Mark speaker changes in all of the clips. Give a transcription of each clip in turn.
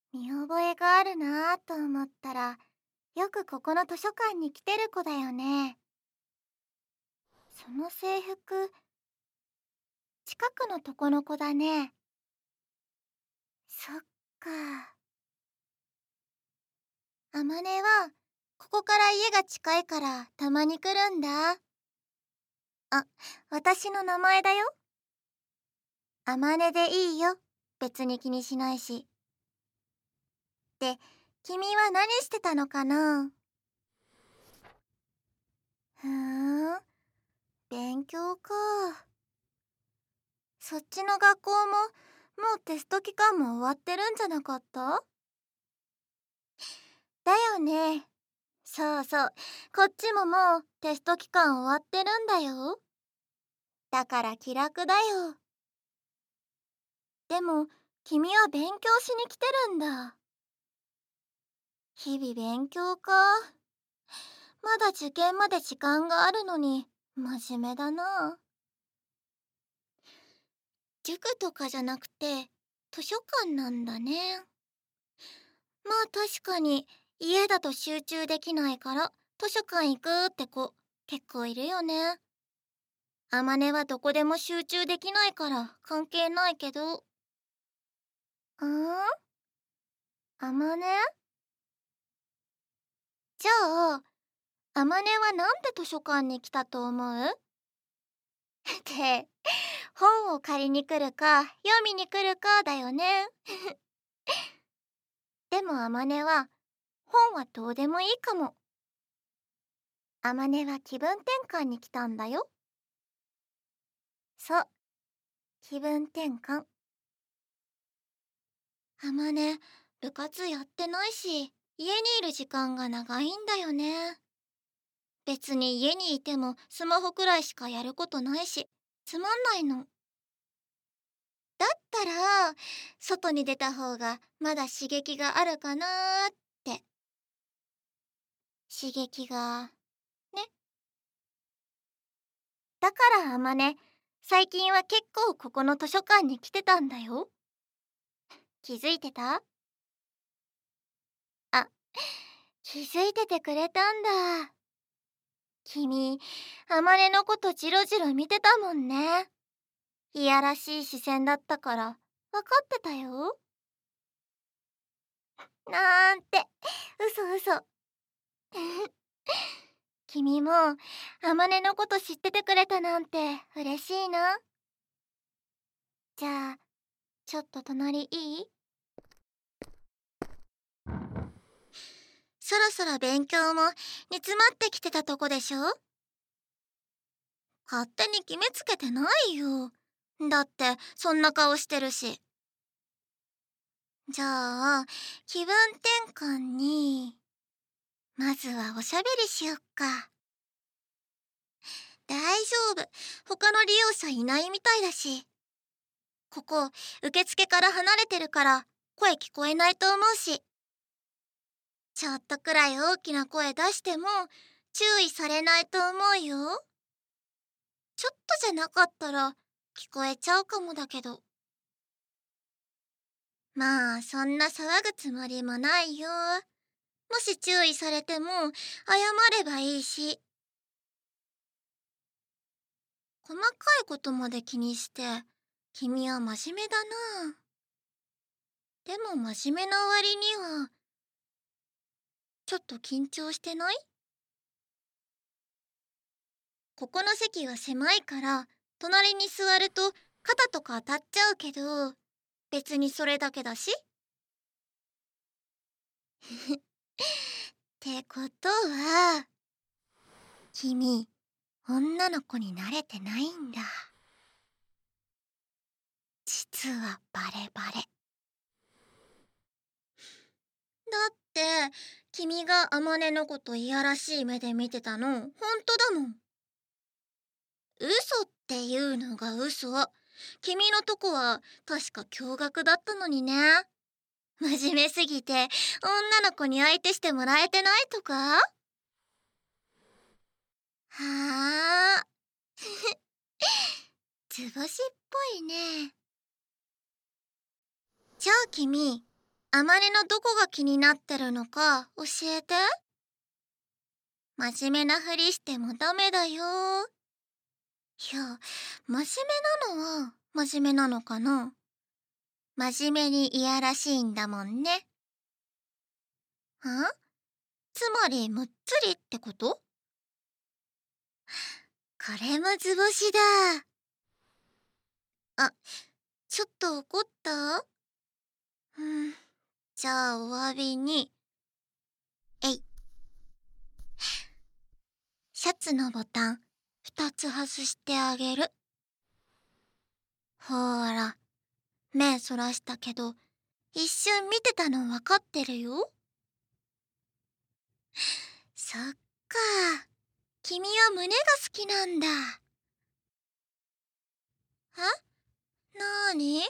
Speaker 1: 見覚えがあるなぁと思ったら、よくここの図書館に来てる子だよね。その制服、近くのとこの子だね。そっか。あまねは、ここから家が近いからたまに来るんだ。あ、私の名前だよ。あまねでいいよ。別に気にしないし。で、君は何してたのかな？ふーん、勉強か。そっちの学校も、もうテスト期間も終わってるんじゃなかった？だよね。そうそう。こっちももうテスト期間終わってるんだよ。だから気楽だよ。でも、君は勉強しに来てるんだ。日々勉強か。まだ受験まで時間があるのに、真面目だな。塾とかじゃなくて、図書館なんだね。まあ確かに、家だと集中できないから、図書館行くって子、結構いるよね。あまねはどこでも集中できないから関係ないけど。あまね？じゃあ、あまねはなんで図書館に来たと思う？って、本を借りに来るか、読みに来るかだよね。でもあまねは、本はどうでもいいかも。あまねは気分転換に来たんだよ。そう、気分転換。あまね、部活やってないし、家にいる時間が長いんだよね。別に家にいてもスマホくらいしかやることないし、つまんないの。だったら、外に出た方がまだ刺激があるかなーって。刺激が、ね。だからあまね、最近は結構ここの図書館に来てたんだよ。気づいてた？あ、気づいててくれたんだ。君、あまねのことジロジロ見てたもんね。いやらしい視線だったから、わかってたよ。なんて、嘘嘘。君も、あまねのこと知っててくれたなんて嬉しいな。じゃあ、ちょっと隣いい？そろそろ勉強も煮詰まってきてたとこでしょ？勝手に決めつけてないよ。だって、そんな顔してるし。じゃあ、気分転換に、まずはおしゃべりしよっか。大丈夫。他の利用者いないみたいだし。ここ、受付から離れてるから、声聞こえないと思うし。ちょっとくらい大きな声出しても、注意されないと思うよ。ちょっとじゃなかったら、聞こえちゃうかもだけど。まあ、そんな騒ぐつもりもないよ。もし注意されても、謝ればいいし。細かいことまで気にして、君は真面目だな。でも真面目な割には、ちょっと緊張してない？ここの席は狭いから、隣に座ると肩とか当たっちゃうけど、別にそれだけだし。ってことは、君、女の子に慣れてないんだ。実はバレバレ。だって、君があまねのこといやらしい目で見てたの、ほんとだもん。嘘っていうのが嘘。君のとこは確か驚愕だったのにね。真面目すぎて女の子に相手してもらえてないとか？はあ。図星っぽいね。じゃあ君、 あまねのどこが気になってるのか教えて。真面目なふりしてもダメだよ。いや、真面目なのは真面目なのかな。真面目にいやらしいんだもんね。つまりむっつりってこと？これも図星だ。あ、ちょっと怒った？じゃあお詫びに。えい。シャツのボタン2つ外してあげる。ほーら、目そらしたけど一瞬見てたの分かってるよ。そっか、君は胸が好きなんだ。なーに？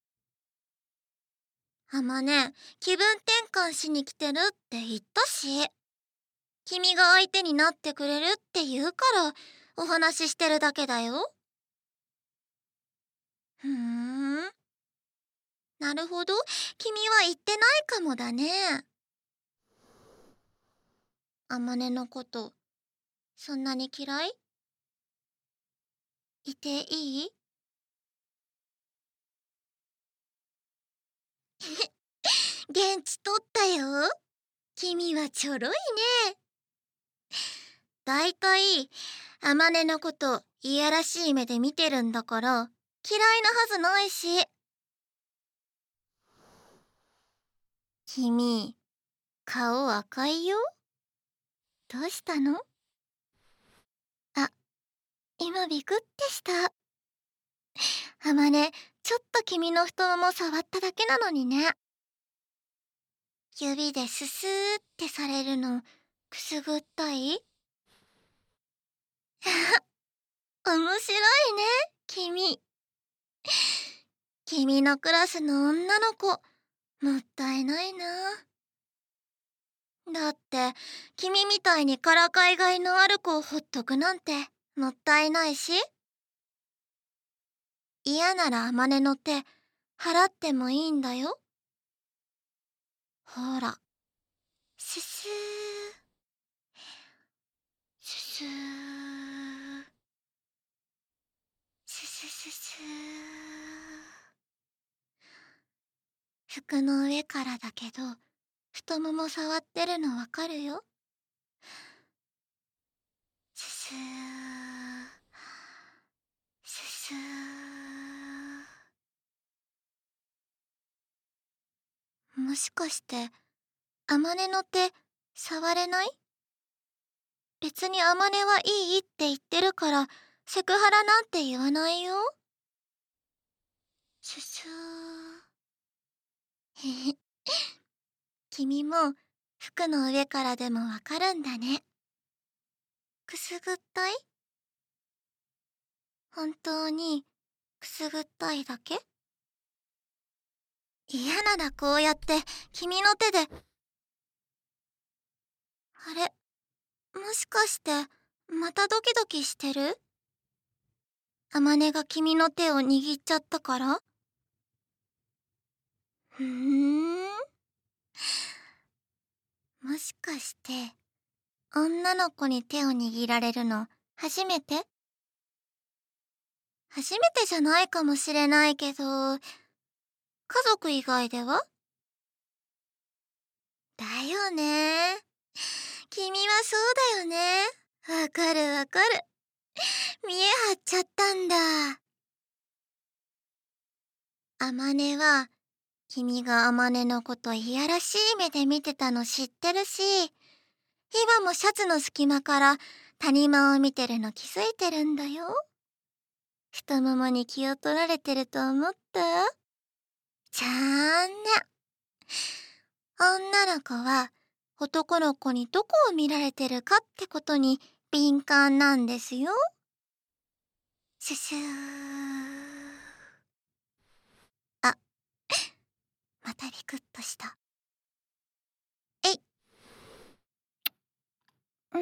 Speaker 1: あまね、気分転換しに来てるって言ったし。君が相手になってくれるって言うからお話ししてるだけだよ。ふーん、なるほど、君は言ってないかもだね。あまねのことそんなに嫌い？いていい？現地取ったよ。君はちょろいね。だいたいあまねのこといやらしい目で見てるんだから嫌いなはずないし。君、顔赤いよ。どうしたの？あ、今ビクってした。あまね、ちょっと君の太もも触っただけなのにね。指でススーってされるのくすぐったい？面白いね、君。君のクラスの女の子、もったいないな。だって、君みたいにからかいがいのある子をほっとくなんてもったいないし。嫌ならあまねの手、払ってもいいんだよ。ほら、ススー、ススー、ススススー。服の上からだけど、太もも触ってるのわかるよ。ススー、ススー。もしかして、あまねの手、触れない？別にあまねはいいって言ってるから、セクハラなんて言わないよ。ススー。へへ。君も服の上からでもわかるんだね。くすぐったい？本当にくすぐったいだけ？嫌ならこうやって君の手で。あれ、もしかしてまたドキドキしてる？あまねが君の手を握っちゃったから？ふーん。もしかして女の子に手を握られるの初めて？初めてじゃないかもしれないけど、家族以外では？だよね。君はそうだよね。わかるわかる。見え張っちゃったんだ。あまねは、君があまねのこといやらしい目で見てたの知ってるし、今もシャツの隙間から谷間を見てるの気づいてるんだよ。太ももに気を取られてると思った？じゃあね。女の子は男の子にどこを見られてるかってことに敏感なんですよ。シュシュー。あ、またビクッとした。えい。うん。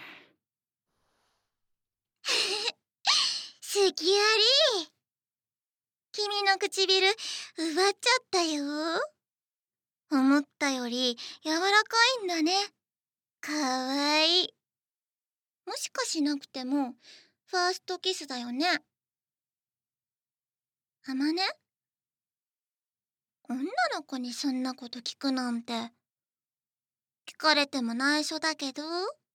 Speaker 1: すきあり。君の唇奪っちゃったよ。 思ったより柔らかいんだね。かわいい。もしかしなくても、ファーストキスだよね。あまね、女の子にそんなこと聞くなんて。聞かれても内緒だけど。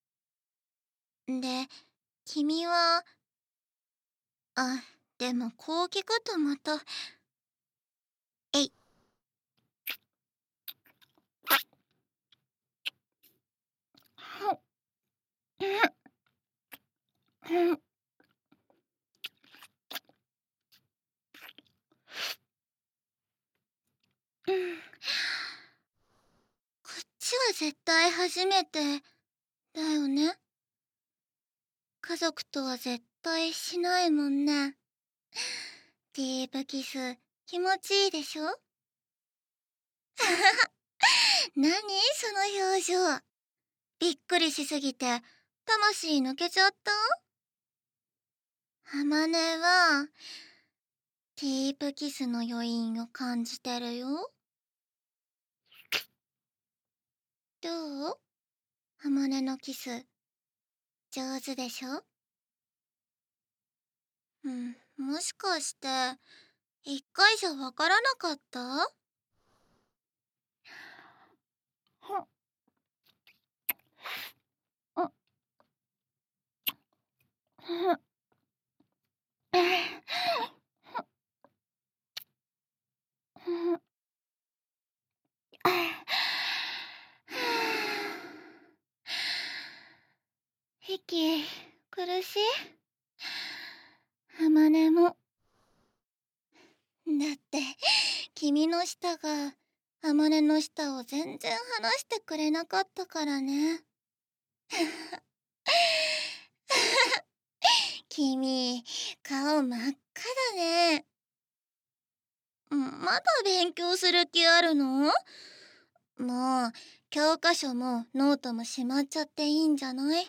Speaker 1: で、君は、あ、でもこう聞くとまた、えい。こっちは絶対初めてだよね。家族とは絶対しないもんね。ディープキス気持ちいいでしょ？何その表情。びっくりしすぎて魂抜けちゃった？あまねはディープキスの余韻を感じてるよ。どう？あまねのキス上手でしょ？もしかして一回じゃわからなかった？息苦しい？あまねも。だって君の舌があまねの舌を全然離してくれなかったからね。君顔真っ赤だね。まだ勉強する気あるの？もう教科書もノートもしまっちゃっていいんじゃない？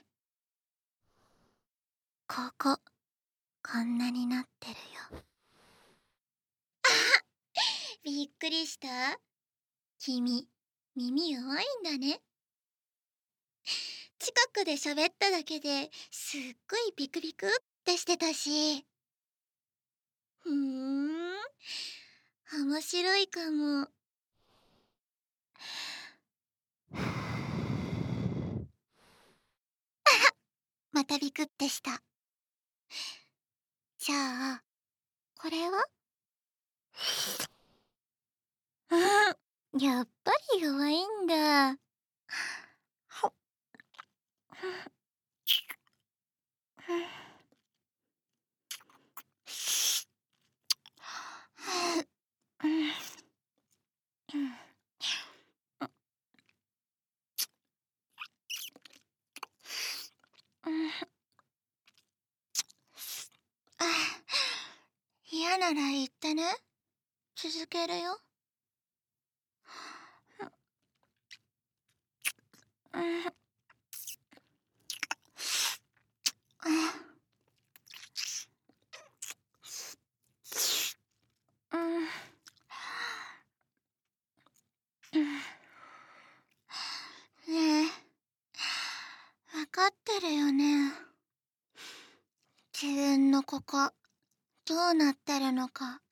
Speaker 1: こんなになってるよ。びっくりした？君耳弱いんだね。近くで喋っただけですっごいビクビクってしてたし。面白いかも。またビクってした。じゃあこれは？やっぱり弱いんだ。嫌なら言ってね。続けるよ。ねえ、わかってるよね。自分のここどうなってるのか。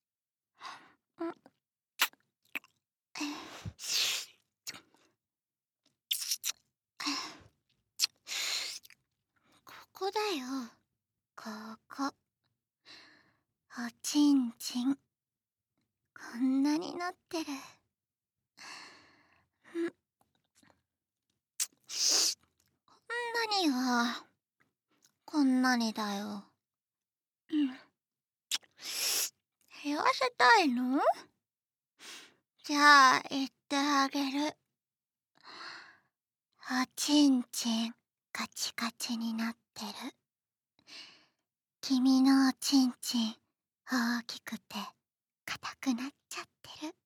Speaker 1: ここだよ。ここ。おちんちん。こんなになってる。こんなにはこんなにだよ。減らせたいの？じゃあ言ってあげる。おちんちんカチカチになってる。君のおちんちん大きくて硬くなっちゃってる。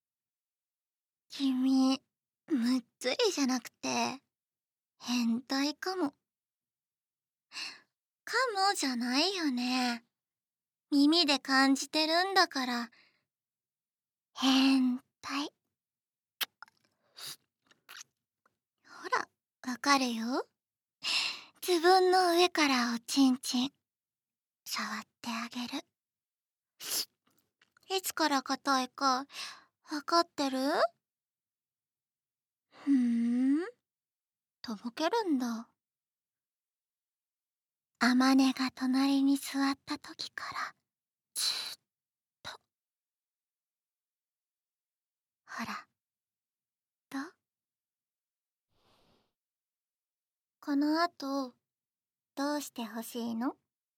Speaker 1: 君むっつりじゃなくて変態かも。かもじゃないよね。耳で感じてるんだから。変態。 わかるよ。自分の上からおちんちん触ってあげる。いつから硬いかわかってる？ふーん、とぼけるんだ。あまねが隣に座った時からずっと。ほら、どう？この後、どうしてほしいの？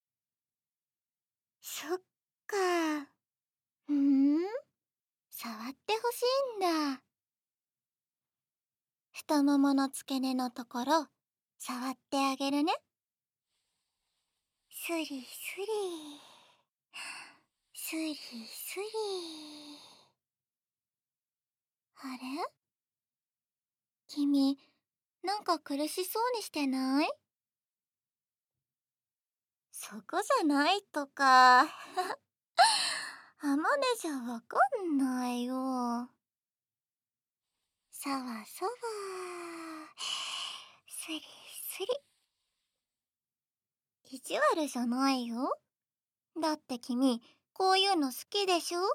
Speaker 1: そっか。ふーん、触ってほしいんだ。太ももの付け根のところ、触ってあげるね。スリスリ。スリスリ。あれ？君、なんか苦しそうにしてない？そこじゃないとか。あまねじゃわかんないよ。さわさわ。スリスリ。意地悪じゃないよ。だって君、こういうの好きでしょ？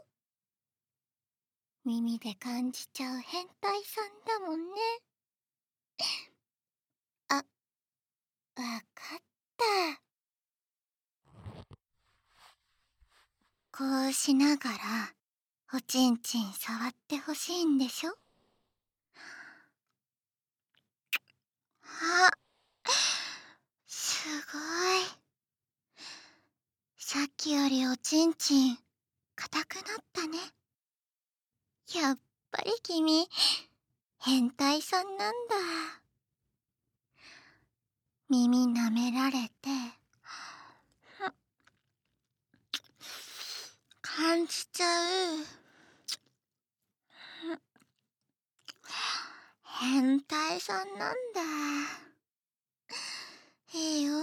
Speaker 1: 耳で感じちゃう変態さんだもんね。あ、わかった。こうしながら、おちんちん触ってほしいんでしょ？あ、すごい。さっきよりおちんちん、硬くなったね。やっぱり君、変態さんなんだ。耳舐められて、感じちゃう。変態さんなんだ。いいよ。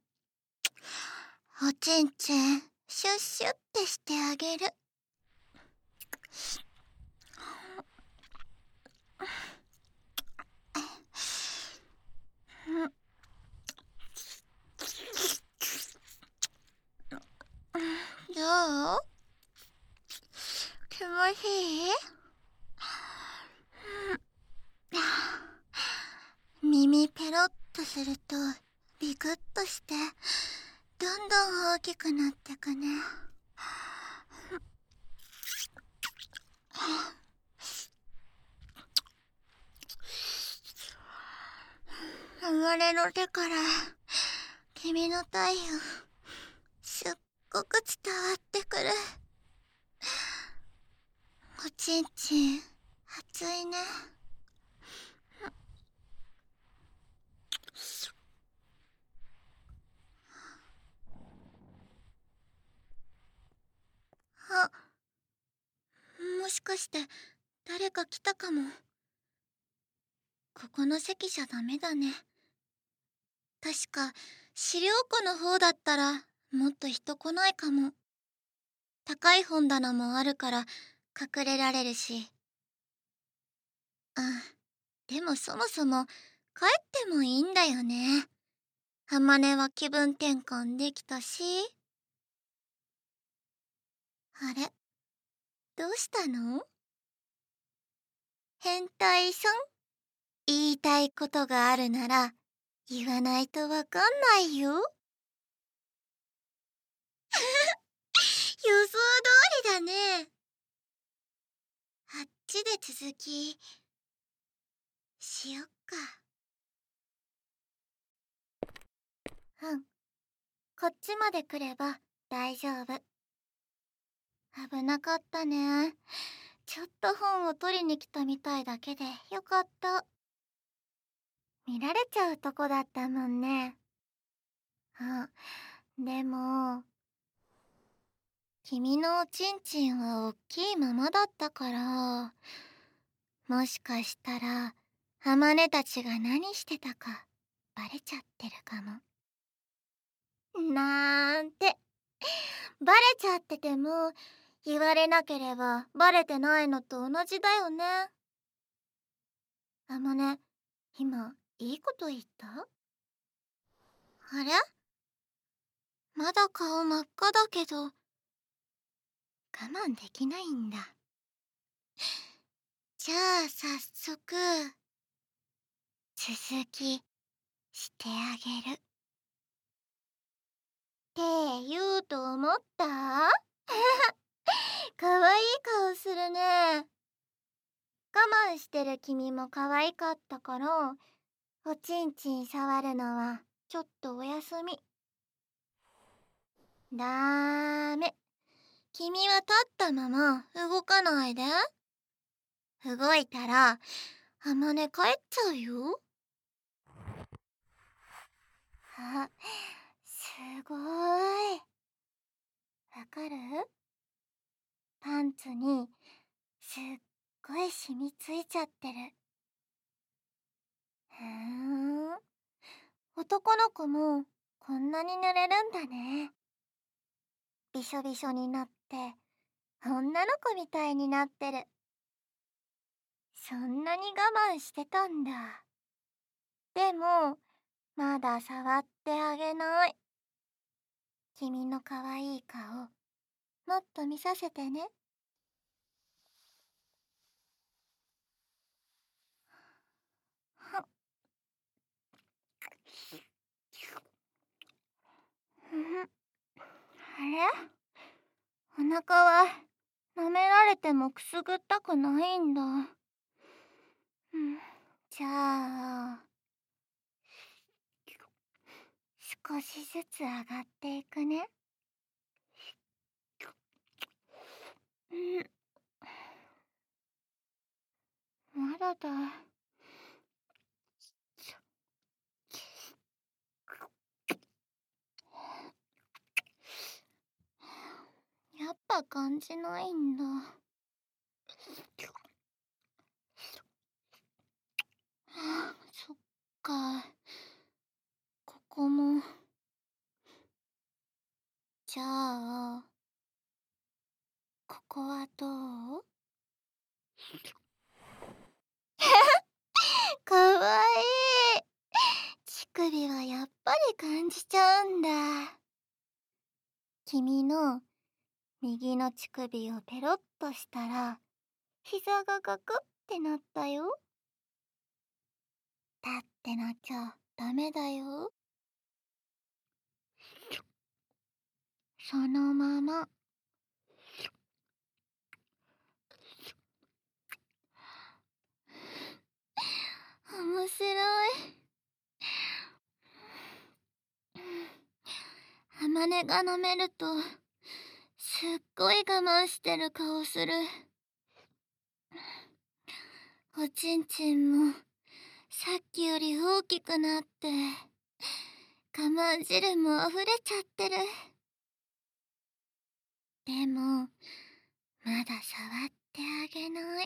Speaker 1: おちんちん、シュッシュッってしてあげる。どう？気持ちいい？耳ペロッとするとビクッとしてどんどん大きくなってくね。己の手から君の体温すっごく伝わってくる。おちんちん熱いね。あ、もしかして誰か来たかも。ここの席じゃダメだね。確か資料庫の方だったらもっと人来ないかも。高い本棚もあるから隠れられるし。あ、でもそもそも帰ってもいいんだよね。あまねは気分転換できたし。あれ、どうしたの？変態さん？言いたいことがあるなら言わないとわかんないよ。予想通りだね。あっちで続きしよっか。うん、こっちまで来れば大丈夫。危なかったね。ちょっと本を取りに来たみたいだけでよかった。見られちゃうとこだったもんね。でも君のおちんちんはおっきいままだったから、もしかしたらあまねたちが何してたかバレちゃってるかも。なんて、バレちゃってても言われなければバレてないのと同じだよね。あまね、今いいこと言った？あれ、まだ顔真っ赤だけど、我慢できないんだ。じゃあ早速、続きしてあげる。って言うと思った？かわいい顔するね。我慢してる君も可愛かったから、おちんちん触るのはちょっとお休み。だーめ。君は立ったまま動かないで。動いたら、あまね帰っちゃうよ。あ、すごーい。わかる？パンツにすっごい染みついちゃってる。ふーん。男の子もこんなに濡れるんだね。びしょびしょになって女の子みたいになってる。そんなに我慢してたんだ。でもまだ触ってあげない。君の可愛い顔もっと見させてね。はっ。あれ、お腹は舐められてもくすぐったくないんだ。じゃあ少しずつ上がっていくね。まだだ。やっぱ感じないんだ。そっか。ここも。じゃあここはどう？かわいい。乳首はやっぱり感じちゃうんだ。君の右の乳首をペロッとしたら膝がガクってなったよ。立ってなきゃダメだよ。そのまま。面白い。あまねが飲めるとすっごい我慢してる顔する。おちんちんもさっきより大きくなって我慢汁も溢れちゃってる。でもまだ触ってあげない。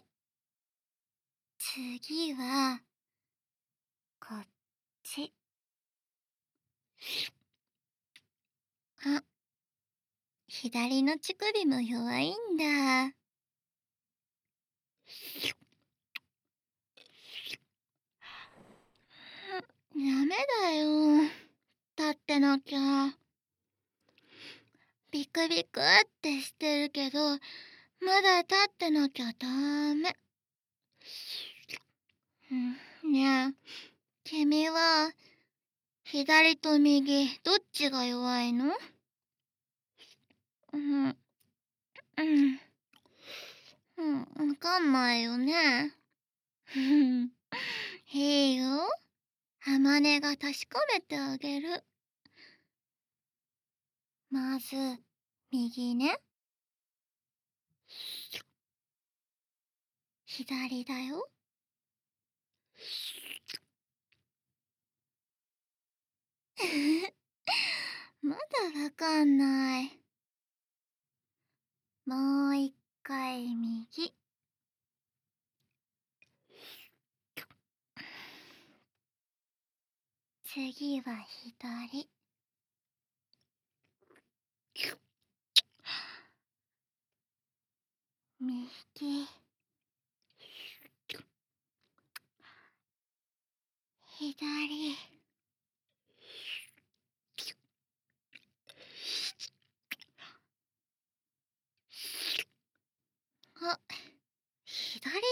Speaker 1: 次はこっち。あ、左の乳首も弱いんだ。ダメだよ。立ってなきゃ。ビクビクってしてるけど、まだ立ってなきゃダメ。ねえ、君は左と右どっちが弱いの？わかんないよね。いいよ。あまねが確かめてあげる。まず、右ね。左だよ。まだわかんない。もう一回右。次は左。右。左。 左。あ、左だ。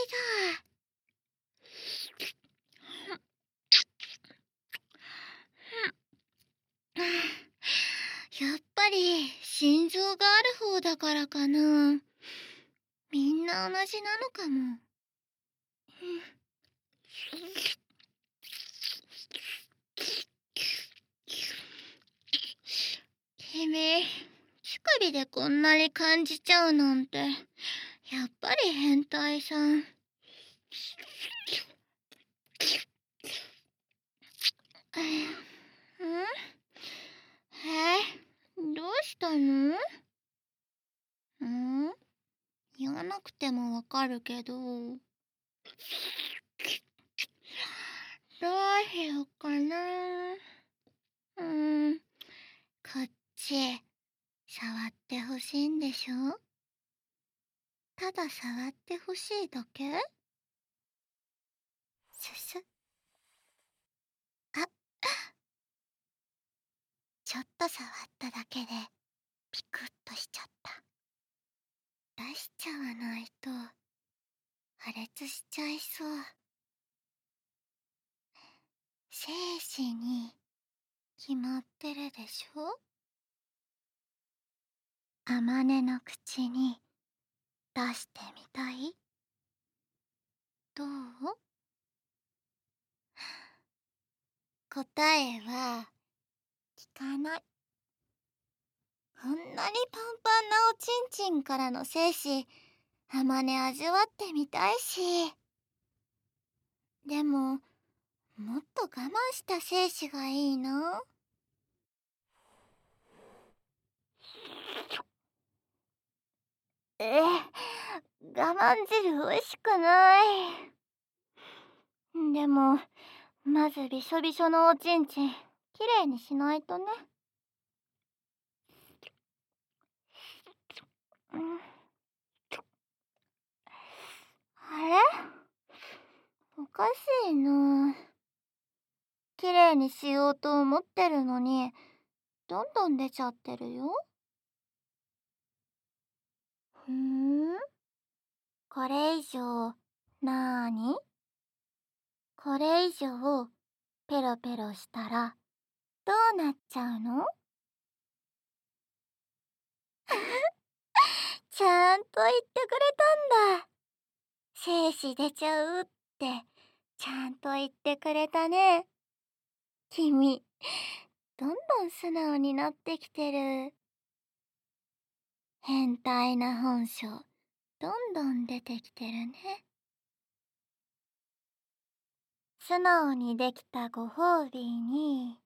Speaker 1: やっぱり心臓がある方だからかな。みんな同じなのかも。君、乳首でこんなに感じちゃうなんて、やっぱり変態さん。どうしたの？言わなくてもわかるけど。どうしようかな。こっち、触ってほしいんでしょ？ただ触ってほしいだけ？シュシュ。あ、ちょっと触っただけで、ピクッとしちゃった。出しちゃわないと、破裂しちゃいそう。精子に決まってるでしょ？あまねの口に出してみたい？どう？答えは聞かない。こんなにパンパンなおちんちんからの精子、あまね味わってみたいし。でも、もっと我慢した精子がいいな。我慢汁美味しくない。でも、まずびしょびしょのおちんちん、きれいにしないとね。あれ？おかしいな。きれいにしようと思ってるのに、どんどん出ちゃってるよ。これ以上、なーに？これ以上、ペロペロしたら、どうなっちゃうの？ちゃんと言ってくれたんだ。精子出ちゃうって、ちゃんと言ってくれたね。君、どんどん素直になってきてる。変態な本性、どんどん出てきてるね。素直にできたご褒美に、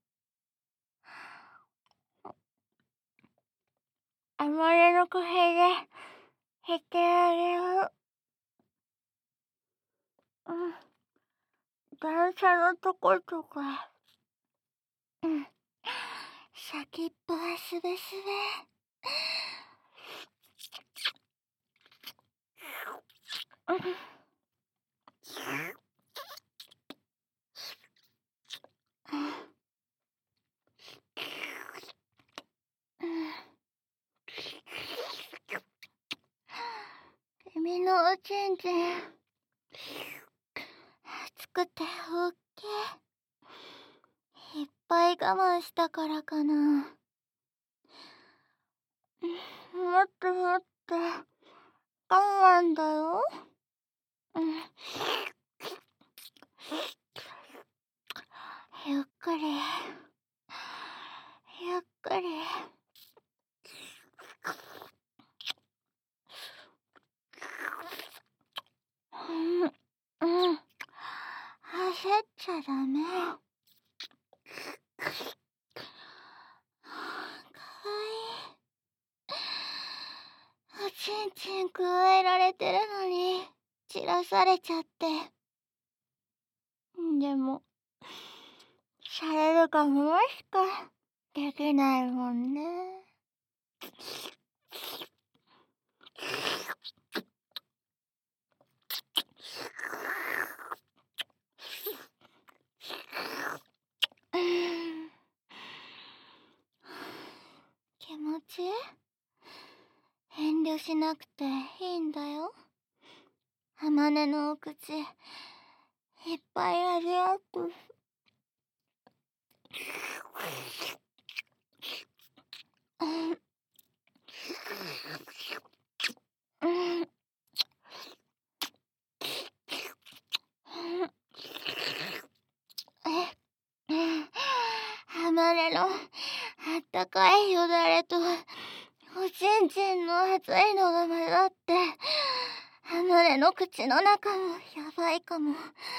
Speaker 1: あまれの小兵で、減ってあげる。段差のとことか、先っぽはすべすべ。君のおちんちん、熱くて大きい。いっぱい我慢したからかな。もっともっと、我慢だよ。ゆっくり、ゆっくり。焦っちゃダメ。かわいい。おちんちんくわえられてるのに、散らされちゃって。でも、されるかもしかできないもんね。 しなくていいんだよ。あまねのお口、いっぱいあるやつ。あまねのあったかいよだれと、おちんちんの熱いのが混ざって、あまねの口の中もやばいかも。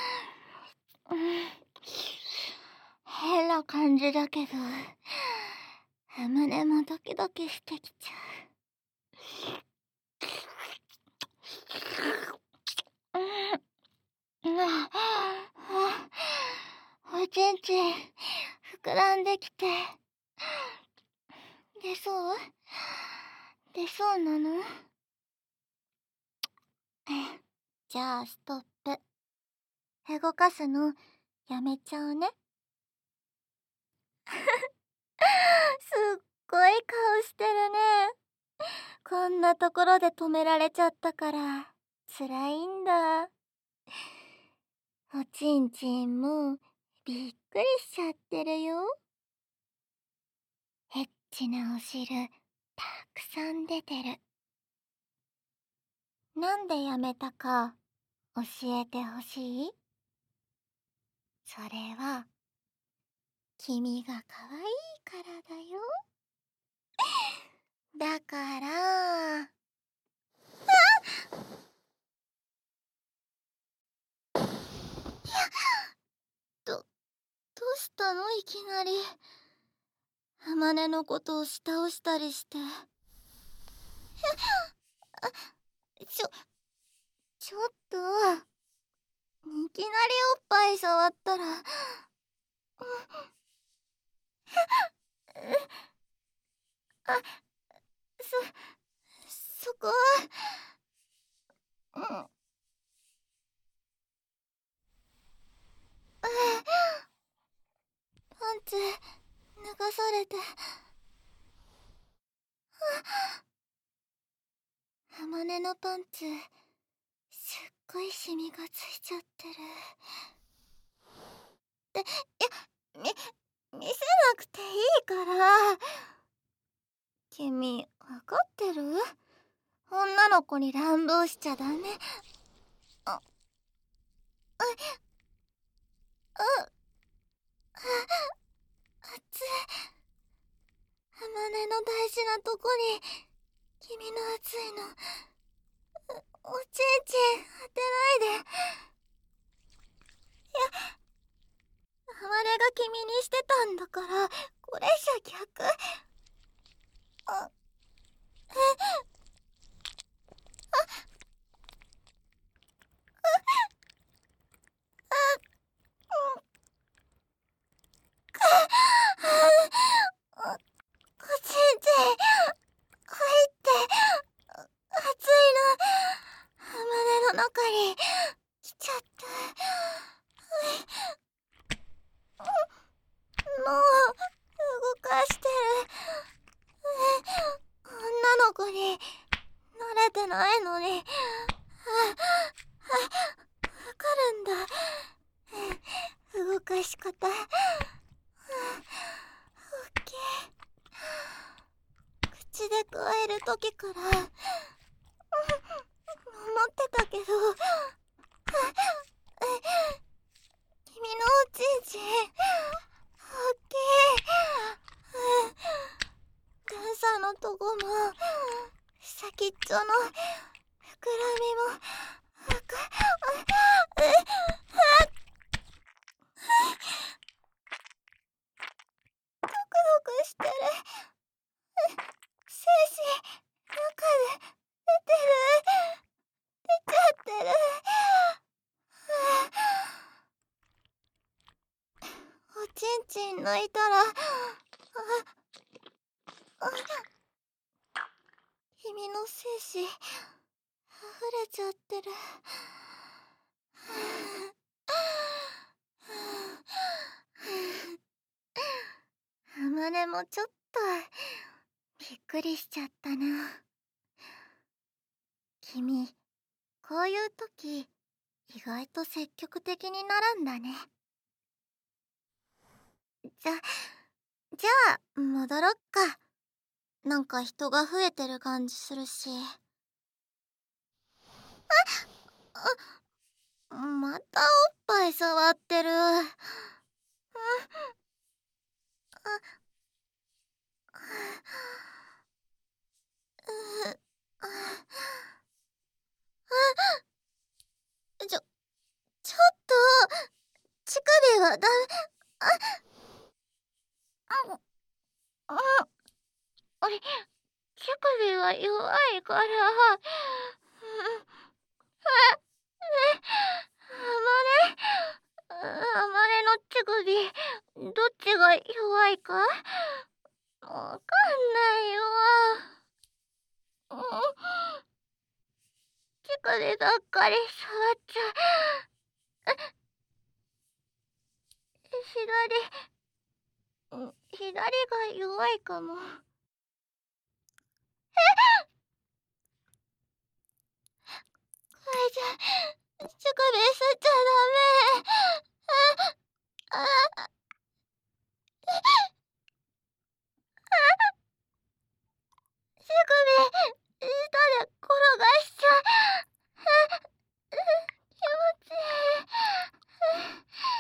Speaker 1: 変な感じだけど、あまねもドキドキしてきちゃう。おちんちん膨らんできて、出そう出そうなの？じゃあストップ。動かすのやめちゃうね。すっごい顔してるね。こんなところで止められちゃったから辛いんだ。おちんちんもびっくりしちゃってるよ。エッチなお汁たくさん出てる。なんでやめたか教えてほしい？それは君が可愛いからだよ。だからどうしたのいきなり。あまねのことを押し倒したりして。ちょっといきなりおっぱい触ったらあ、そこはパンツ脱がされて。あまねのパンツすっごいシミがついちゃってる。見せなくていいから。君わかってる？女の子に乱暴しちゃダメ。あ、あ、あ、熱い。あまねの大事なとこに君の熱いのおちんちん当てないで。あまねが君にしてたんだから、これじゃ逆。あ、おちんちん入って熱いのあまねの中に来ちゃった。もう動かしてる。女の子に慣れてないのに。わかるんだ。動かし方。オッケー。口でくわえる時から思ってたけど、君のおちんちんオッケー。段差のとこも先っちょの膨らみもわかドクドクしてる。精子中で出ちゃってる。おちんちん抜いたら君の精子溢れちゃってる。あまねもちょっとびっくりしちゃったな。 君、こういう時、意外と積極的になるんだね。じゃあ、戻ろっか。なんか人が増えてる感じするし。またおっぱい触ってる。ちょ、ちょっと、乳首はダメ。あ、あれ、乳首は弱いから。あまねの乳首、どっちが弱いかわかんないよ。乳首ばっかり触っちゃう。左が弱いかも。これじゃ、乳首吸っちゃダメ。乳首、下で転がしちゃう。気持ちいい。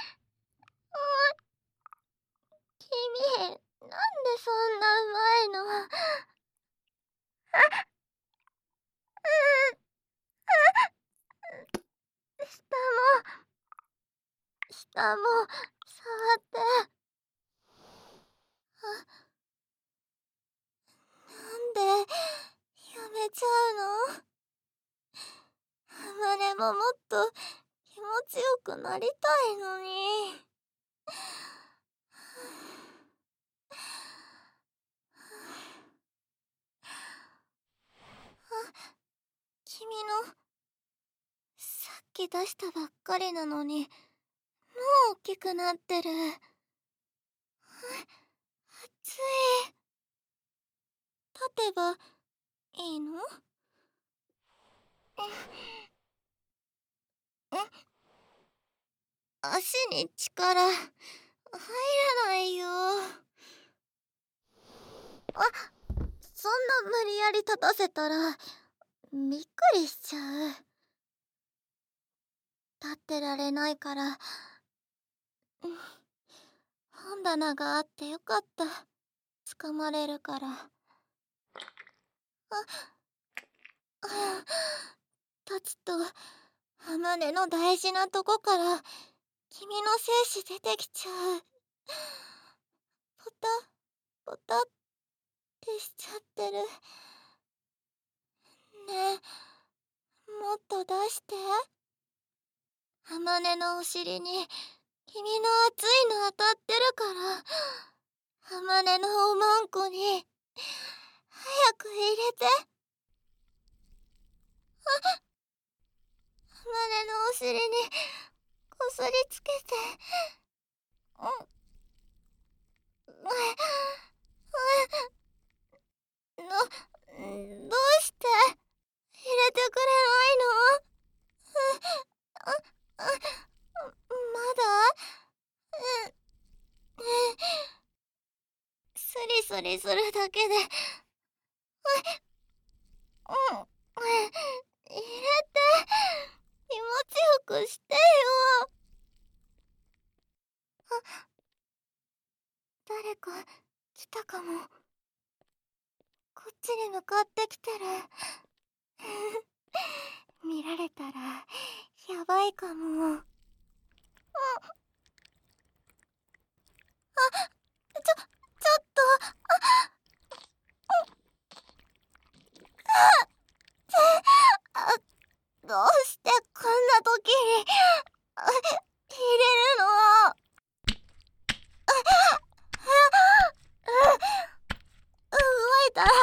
Speaker 1: 君、なんでそんなうまいの？下も触って。なんでやめちゃうの？マネももっと気持ちよくなりたいのに。君のさっき出したばっかりなのにもう大きくなってる。熱い。立てばいいの？足に力入らないよ。そんな無理やり立たせたらびっくりしちゃう。立ってられないから。本棚があってよかった。掴まれるから。立つとマネの大事なとこから君の精子出てきちゃう。ポタポタってしちゃってる。ねえ、もっと出して。マネのお尻に君の熱いの当たってるから。マネのおまんこに早く入れて。マネのお尻にこすりつけて。どうして入れてくれないの？まだ？スリスリするだけで。入れて。気持ちよくしてよ。誰か来たかも。こっちに向かってきてる。見られたらやばいかも。ちょっと。どうしてこんな時に入れるの？動いたら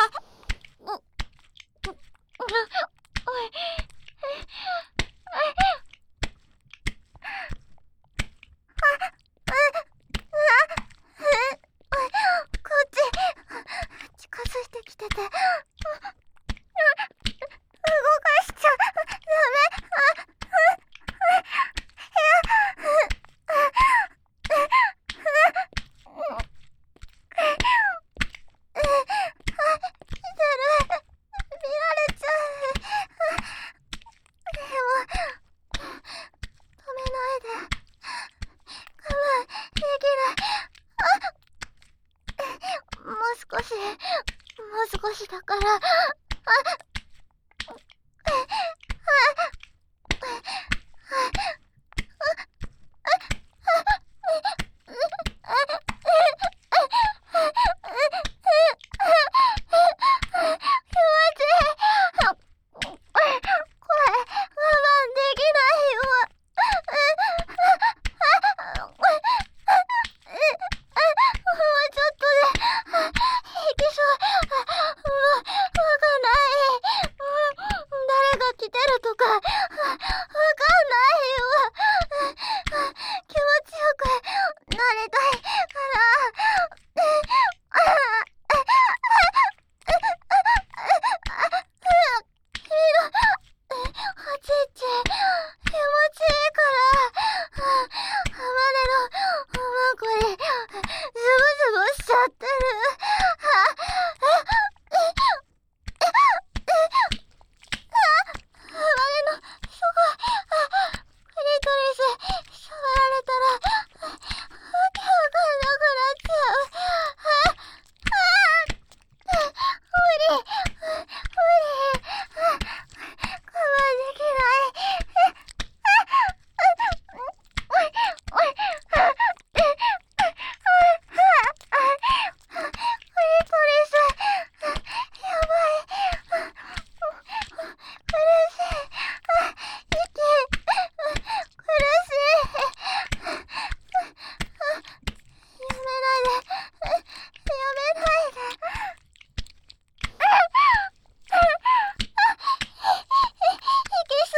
Speaker 1: こっち近づいてきてて動かしちゃわかんないよ。気持ちよくなりたいから君のおちんちん気持ちいいから浜根のおまんこにズボズボしちゃってる。浜根のすごいクリトリス触られたらわけわかんなくなっちゃう。無理無理我慢できない。クリトリスやばい。苦しい。息苦しい。やめないで。やめないで。いけそう。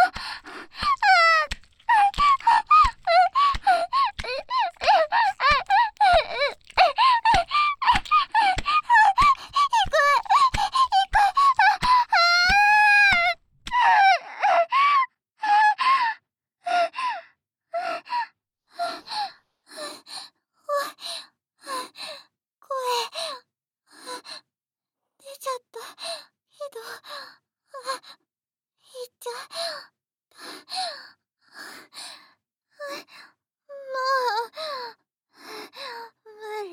Speaker 1: 声出ちゃったけど、言っちゃもう無理。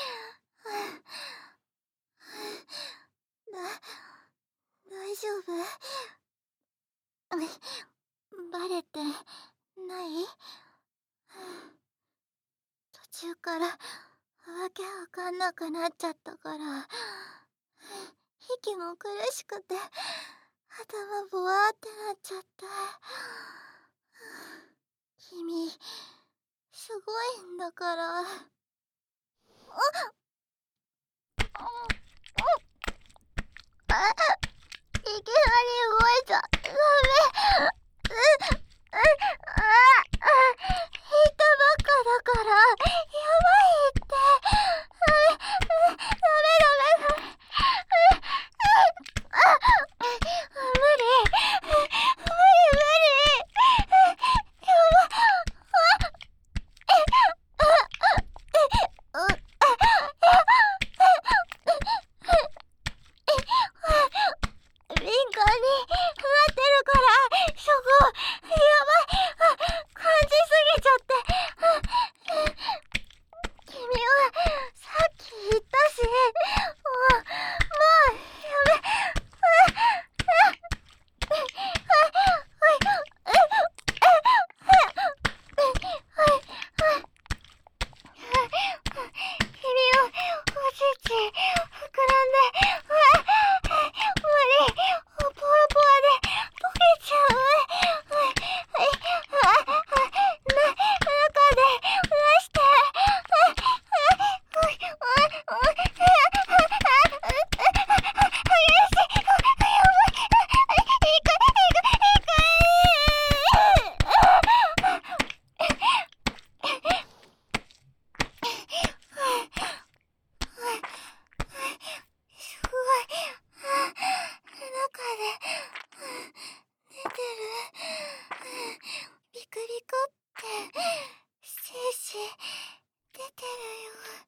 Speaker 1: 大丈夫？バレてない？途中からわけわかんなくなっちゃったから息も苦しくて頭ボワーってなっちゃった。君すごいんだから。いきなり動いちゃダメ。引いたばっかだからやばいって。ダメダメ。無理無理無理。やば敏感になってるからそこやばい。感じすぎちゃって。君はさっき言ったし、もうやめ。君のおちんちん膨らんで無理。ポワポワで溶けちゃう。中で出して。すごい中で出てる。ビクビクって精子出てるよ。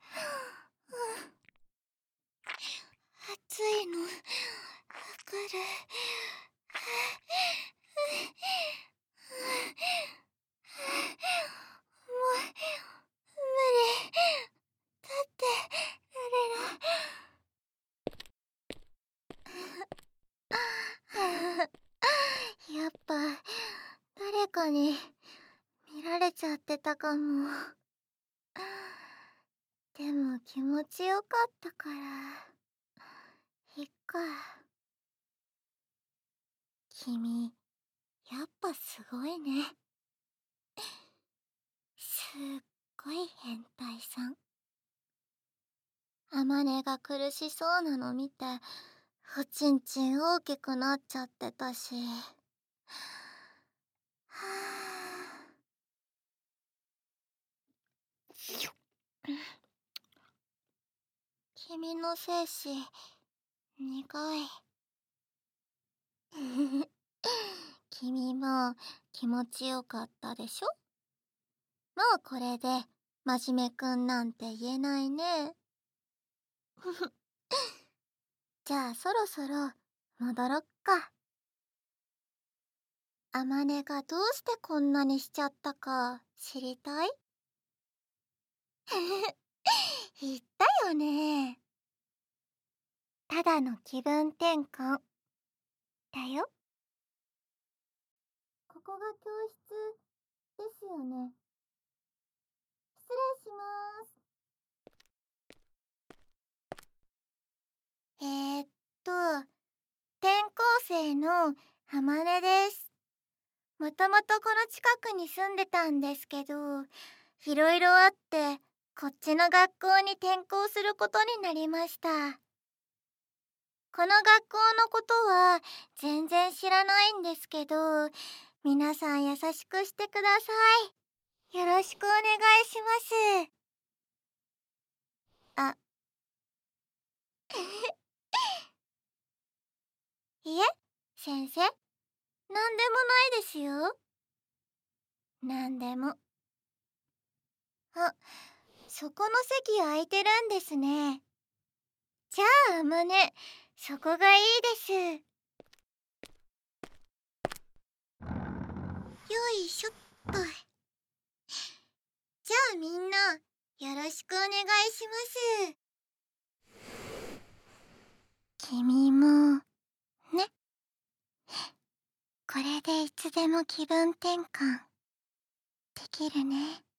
Speaker 1: 熱いのわかる。もう無理。立ってられない。やっぱ誰かに見られちゃってたかも。でも気持ちよかったからいっか。君やっぱすごいね。すっごい変態さん。あまねが苦しそうなの見ておちんちん大きくなっちゃってたし、 君の精子、苦い。君も気持ちよかったでしょ？もうこれで真面目くんなんて言えないね。じゃあそろそろ戻ろっか。あまねがどうしてこんなにしちゃったか知りたい？言ったよね。ただの気分転換だよ。ここが教室ですよね。失礼します。えーっと、転校生のあまねです。もともとこの近くに住んでたんですけど、いろいろあって、こっちの学校に転校することになりました。この学校のことは全然知らないんですけど、皆さん優しくしてください。よろしくお願いします。あ、いえ、先生、なんでもないですよ。なんでも。あ、そこの席空いてるんですね。じゃあ、あまね、そこがいいです。よいしょっと。じゃあみんな、よろしくお願いします。君も、ね。これでいつでも気分転換できるね。